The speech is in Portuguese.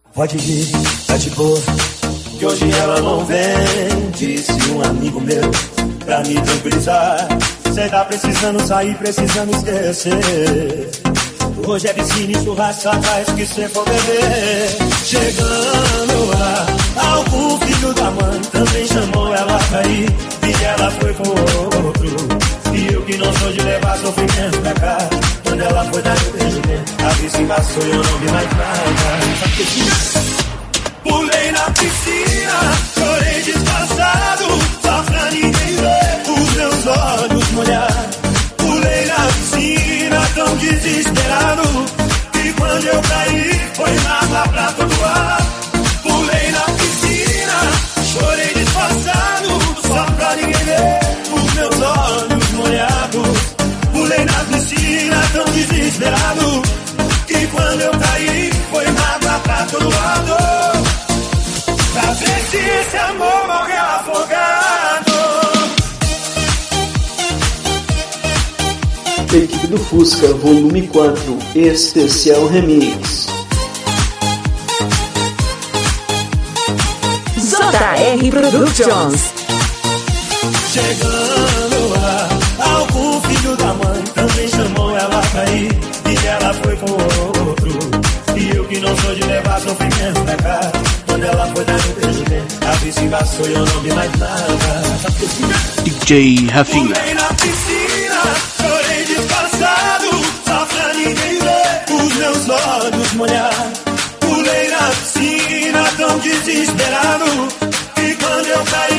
Pode vir, tá de boa, que hoje ela não vem. Disse um amigo meu, pra me tranquilizar. Cê tá precisando sair, precisando esquecer. Hoje é piscina e churrasco, só faz que cê for beber. Chegando lá, algum filho da mãe também chamou ela pra ir, e ela foi com outro. E eu que não sou de levar sofrimento pra cá, quando ela foi dar entendimento, a vista embaçou e eu não vi mais nada. Pulei na piscina, chorei disfarçado, só pra ninguém ver os meus olhos molhar. Pulei na piscina tão desesperado, que quando eu caí foi água pra todo lado. Pulei na piscina, chorei disfarçado, só pra ninguém ver os meus olhos molhados. Pulei na piscina tão desesperado, que quando eu caí foi água pra todo lado. Pra ver se esse amor morreu afogado. Equipe do Fusca, volume 4, especial remix. JR Productions. Chegando lá, algum filho da mãe também chamou ela pra ir, e ela foi com outro. E eu que não sou de levar sofrimento pra cá, quando ela foi dar entendimento, a vista embaçou e eu não vi mais nada. DJ Rafinha. Pulei na piscina, chorei disfarçado, só pra ninguém ver os meus olhos molhar. Pulei na piscina tão desesperado, que quando eu caí